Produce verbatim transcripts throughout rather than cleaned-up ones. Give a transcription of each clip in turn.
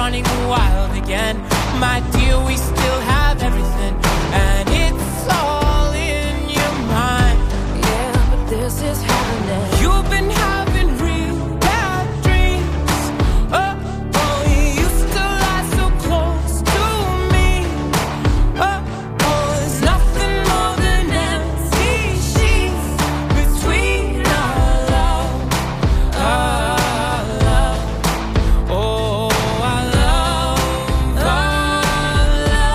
running wild again. My dear, we still have everything, and it's all in your mind. Yeah, but this is happening. You've been having real bad dreams. Oh, oh, you used to lie so close to me. Oh, oh, there's nothing more than empty sheets between our love, our love. Oh, our love, our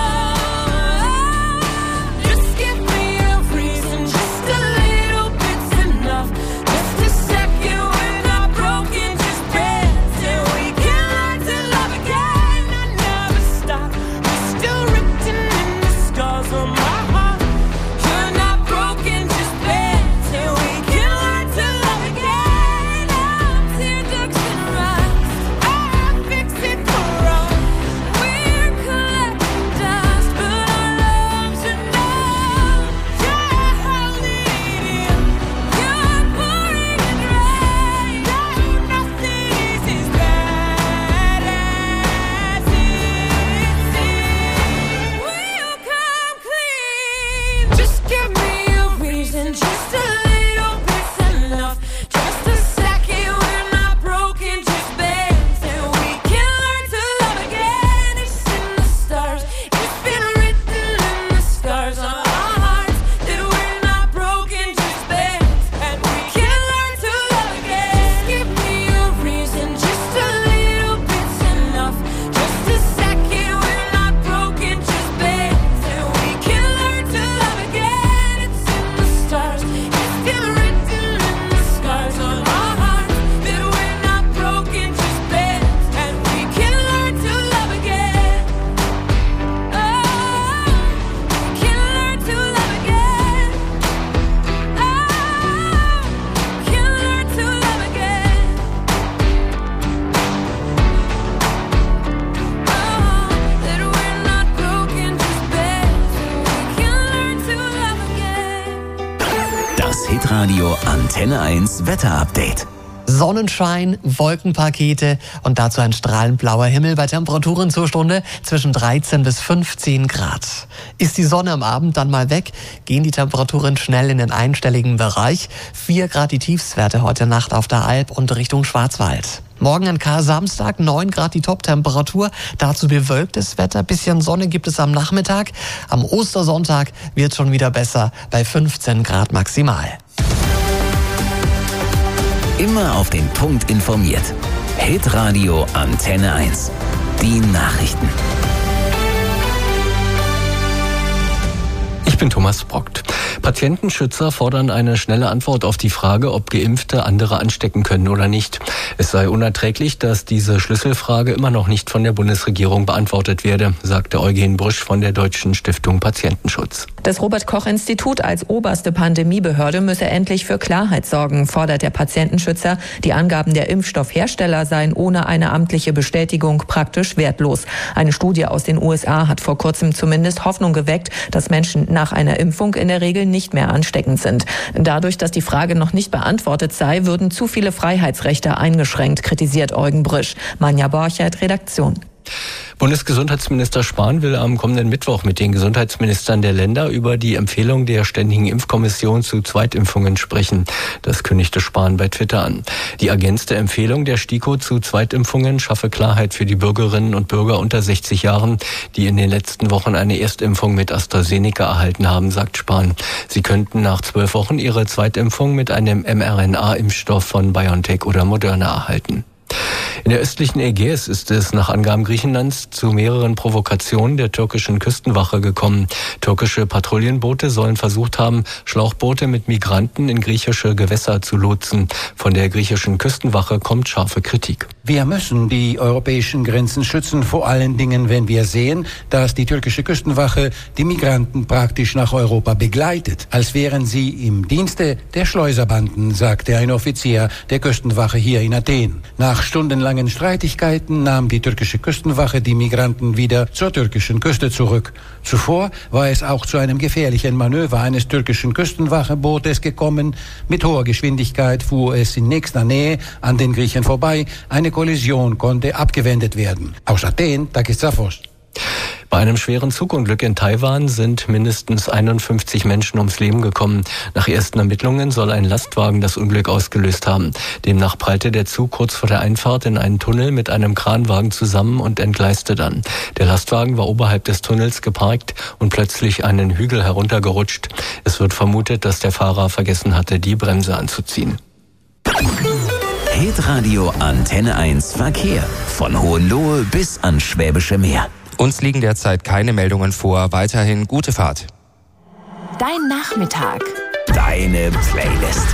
love. Just give me a reason, just a little bit's enough. Just a second, we're not broken, just friends, and we can learn to love again. I never stop, you're still written in the scars on my heart. You're not broken, just friends, and we can learn to love again. Now tear ducts and rocks, I fix it for us. We're collecting dust, but our loves are numb. You're holding in, you're pouring it rain. No, nothing is as bad as it seems. Will you come clean? Just give me a reason, just a little bit's enough. Just a second, we're not broken, just bends, and we can learn to love again. It's in the stars, it's been written in the scars on our hearts that we're not broken, just bends, and we can learn to love again. Just give me a reason, just a little bit's enough. Just a second, we're not broken, just bends, and we can learn to love again. It's in the stars, it's been written in the scars on our hearts that we're not broken, just bends, and we can learn to love again. Oh, we can learn to love again. Oh, we can learn to love again. Oh, that we're not broken, just bends, and we can learn to love again. Das Hitradio Antenne eins Wetterupdate. Sonnenschein, Wolkenpakete und dazu ein strahlend blauer Himmel bei Temperaturen zur Stunde zwischen dreizehn bis fünfzehn Grad. Ist die Sonne am Abend dann mal weg, gehen die Temperaturen schnell in den einstelligen Bereich. vier Grad die Tiefstwerte heute Nacht auf der Alp und Richtung Schwarzwald. Morgen an Kar-Samstag neun Grad die Toptemperatur, dazu bewölktes Wetter, bisschen Sonne gibt es am Nachmittag. Am Ostersonntag wird schon wieder besser bei fünfzehn Grad maximal. Immer auf den Punkt informiert. Hitradio Antenne eins. Die Nachrichten. Ich bin Thomas Brockt. Patientenschützer fordern eine schnelle Antwort auf die Frage, ob Geimpfte andere anstecken können oder nicht. Es sei unerträglich, dass diese Schlüsselfrage immer noch nicht von der Bundesregierung beantwortet werde, sagte Eugen Brüsch von der Deutschen Stiftung Patientenschutz. Das Robert-Koch-Institut als oberste Pandemiebehörde müsse endlich für Klarheit sorgen, fordert der Patientenschützer. Die Angaben der Impfstoffhersteller seien ohne eine amtliche Bestätigung praktisch wertlos. Eine Studie aus den U S A hat vor kurzem zumindest Hoffnung geweckt, dass Menschen nach einer Impfung in der Regel nicht mehr ansteckend sind. Dadurch, dass die Frage noch nicht beantwortet sei, würden zu viele Freiheitsrechte eingeschränkt, kritisiert Eugen Brüsch. Manja Borchert, Redaktion. Bundesgesundheitsminister Spahn will am kommenden Mittwoch mit den Gesundheitsministern der Länder über die Empfehlung der Ständigen Impfkommission zu Zweitimpfungen sprechen. Das kündigte Spahn bei Twitter an. Die ergänzte Empfehlung der STIKO zu Zweitimpfungen schaffe Klarheit für die Bürgerinnen und Bürger unter sechzig Jahren, die in den letzten Wochen eine Erstimpfung mit AstraZeneca erhalten haben, sagt Spahn. Sie könnten nach zwölf Wochen ihre Zweitimpfung mit einem mRNA-Impfstoff von BioNTech oder Moderna erhalten. In der östlichen Ägäis ist es nach Angaben Griechenlands zu mehreren Provokationen der türkischen Küstenwache gekommen. Türkische Patrouillenboote sollen versucht haben, Schlauchboote mit Migranten in griechische Gewässer zu lotsen. Von der griechischen Küstenwache kommt scharfe Kritik. Wir müssen die europäischen Grenzen schützen, vor allen Dingen, wenn wir sehen, dass die türkische Küstenwache die Migranten praktisch nach Europa begleitet, als wären sie im Dienste der Schleuserbanden, sagte ein Offizier der Küstenwache hier in Athen. Nach stundenlang monatelangen Streitigkeiten nahm die türkische Küstenwache die Migranten wieder zur türkischen Küste zurück. Zuvor war es auch zu einem gefährlichen Manöver eines türkischen Küstenwachebootes gekommen. Mit hoher Geschwindigkeit fuhr es in nächster Nähe an den Griechen vorbei. Eine Kollision konnte abgewendet werden. Aus Athen, Takis Zaphos. Bei einem schweren Zugunglück in Taiwan sind mindestens einundfünfzig Menschen ums Leben gekommen. Nach ersten Ermittlungen soll ein Lastwagen das Unglück ausgelöst haben. Demnach prallte der Zug kurz vor der Einfahrt in einen Tunnel mit einem Kranwagen zusammen und entgleiste dann. Der Lastwagen war oberhalb des Tunnels geparkt und plötzlich einen Hügel heruntergerutscht. Es wird vermutet, dass der Fahrer vergessen hatte, die Bremse anzuziehen. Hitradio Antenne eins Verkehr. Von Hohenlohe bis ans Schwäbische Meer. Uns liegen derzeit keine Meldungen vor. Weiterhin gute Fahrt. Dein Nachmittag. Deine Playlist.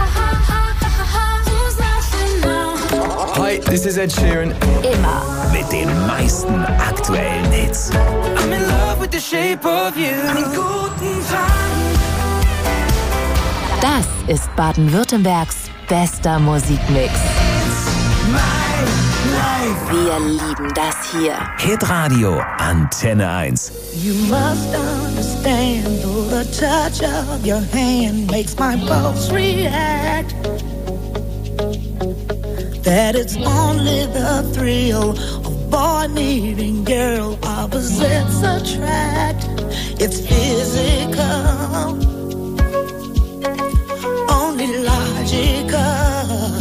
Hi, this is Ed Sheeran. Immer. Mit den meisten aktuellen Hits. I'm in love with the shape of you. Guten Tag. Das ist Baden-Württembergs bester Musikmix. Wir lieben das hier. Hitradio Antenne eins. You must understand, though the touch of your hand makes my pulse react, that it's only the thrill of boy meeting girl opposites attract. It's physical, only logical.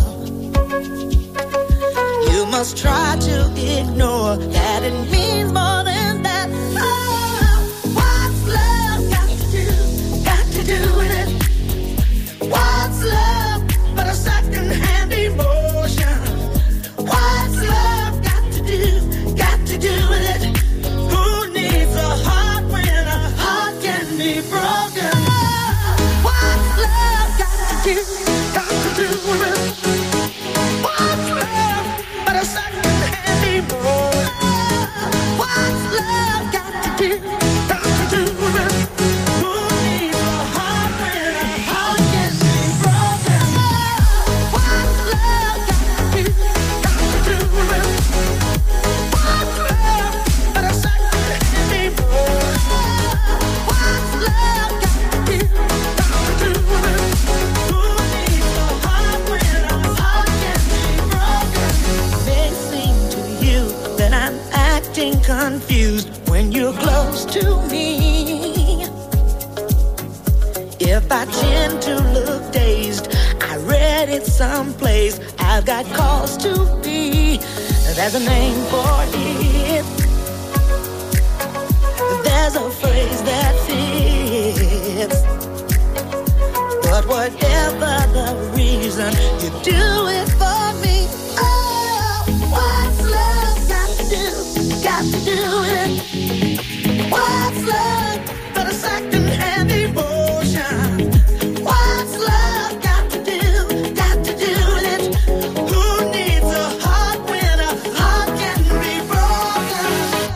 You must try to ignore that it means more than that. Oh, what's love got to do, got to do with it? What's love but a second-hand emotion? What's love got to do, got to do with it? Who needs a heart when a heart can be broken? Oh, what's love got to do, got to do with it? What's love but a second-hand emotion? What's love got to do, got to do with it? Who needs a heart when a heart can be broken? What's love got to do, got to do with it? What's love but a second-hand emotion? What's love got to do, got to do with it? Who needs a heart when a heart can be broken? May seem to you that I'm acting confused when you're close to me. If I tend to look dazed, I read it someplace. I've got cause to be. There's a name for it. There's a phrase that fits. But whatever the reason, you do it for me. Oh, what's love got to do, got to do it? What's love but a second-hand emotion? What's love got to do, got to do with it? Who needs a heart when a heart can be broken?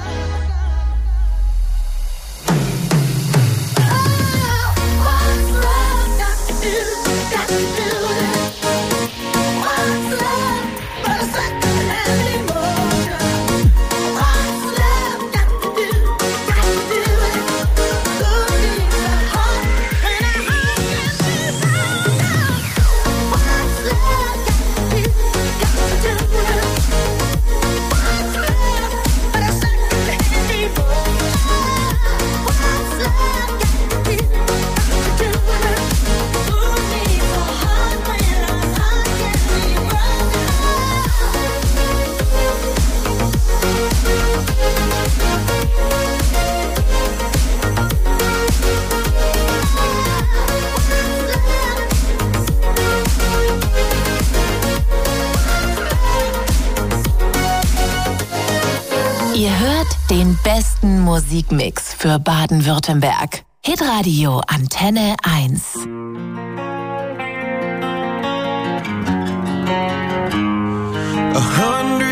Oh, what's love got to do, got to do with it? What's love but a second-hand emotion? What's love got to do, got to do with it? Who needs a heart when a heart can be broken? What's love got to do, got to do with it? What's love but a second-hand emotion? What's love got to do, got to do with it? Who needs a heart when a heart can be broken? Ihr hört den besten Musikmix für Baden-Württemberg. Hitradio Antenne eins. A hundred